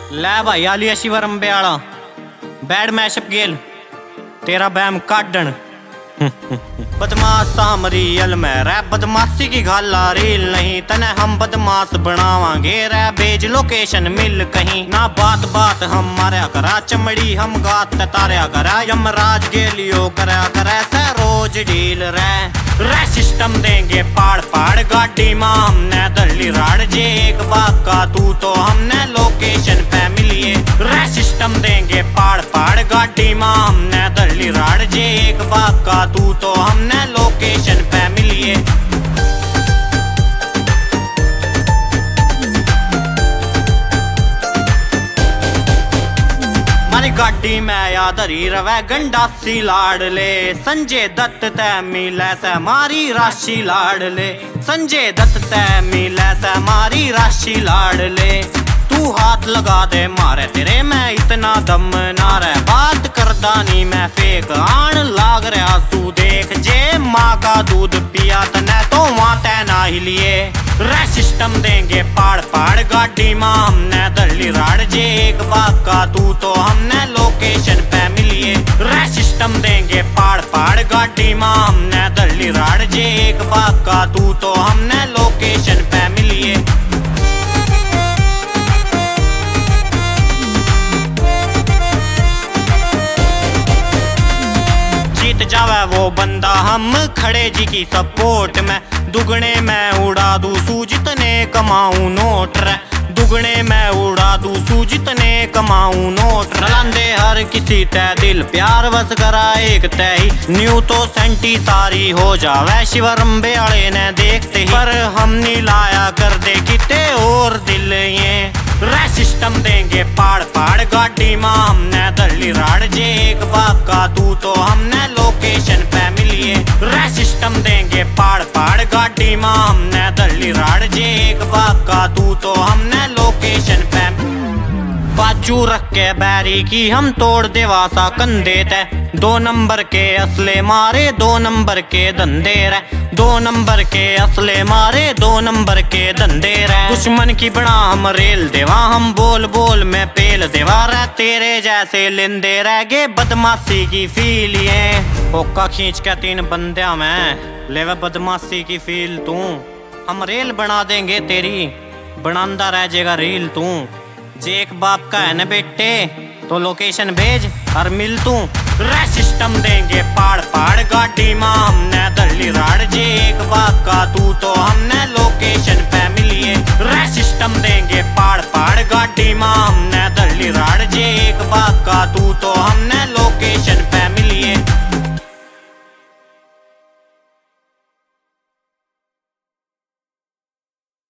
लै भाई आलिया शिवरंबे आला बैड मैशअप गेल तेरा बैम काटन बदमाश सामरी यल में रह बदमाशी की गाला रील नहीं तने हम बदमाश बनावांगे रह भेज लोकेशन मिल कहीं ना बात बात हम मारा करा चमड़ी हम गात तारा करा यमराज गेलियो करा करे से रोज डील रह सिस्टम देंगे पाड़ पाड़ गाड़ी मां हमने दल्ली राड़ जे एक बात का तू तो हमने लोकेशन पे मिलिए रह सिस्टम देंगे पाड़ पाड़ गाड़ी मां हमने दल्ली राड़ जे एक बात का तू तो हमने लोकेशन पे मिलिए मारी गाड़ी में याद हरी रवै गंडासी लाडले संजय दत्त तै मिले से मारी राशि लाडले संजय दत्त तै मिले से मारी राशि लाडले तू हाथ लगा दे मारे तेरे में इतना दम ना रहे बात करदा नी मैं फेक आन लाग रहा तू देख जे माँ का दूध पिया तने तो वहाँ तै ना हिलिए रह सिस्टम देंगे पाड़ पाड़ गाड़ी माँ हमने दल्ली राड़ जे एक बात का तू तो हमने लोकेशन पे मिलिए रह सिस्टम देंगे पाड़ पाड़ गाड़ी माँ हमने दल्ली राड़ जे एक बात का तू तो हमने लोकेशन पे मिलिए जावे वो बंदा हम खड़े जी की सपोर्ट में दुगने में उड़ा दू सू जितने कमाऊं नोट रे दुगने में उड़ा दू सू जितने कमाऊं नोट रलांदे हर किसी तै दिल प्यार बस करा एक तै ही न्यू तो सेंटी सारी हो जावे शिवरंबे आले ने देखते ही पर हम नहीं लाया कर दे किते और दिल ये रह सिस्टम देंगे पाड़ पाड़ गाड़ी माँ हमने दल्ली राड़ जे एक बात का तू तो हमने लोकेशन पे मिलिए रह सिस्टम देंगे पाड़ पाड़ गाड़ी माँ हमने दल्ली राड़ जे एक बात का तू तो हमने लोकेशन पे बाजू रख के बैरी की हम तोड़ देवा सा कंधे तै 2 नंबर के असले मारे 2 नंबर के धंधे रह 2 नंबर के असले मारे 2 नंबर के धंधे रह दुश्मन की बना हम रेल देवा हम बोल बोल में पेल देवा रह तेरे जैसे लेंदे रह गे बदमाशी की फील ये ओका खींच के 3 बंदिया में लेवे बदमाशी की फील तू हम रेल बना देंगे तेरी बनांदा रह जेगा रील तू जे एक बाप का है न बेटे तो लोकेशन भेज और मिल तू रह सिस्टम देंगे पाड़ पाड़ गाड़ी माँ हमने दल्ली राड़ जे एक बात का तू तो हमने लोकेशन पे मिलिए रह सिस्टम देंगे पाड़ पाड़ गाड़ी माँ हमने दल्ली राड़ जे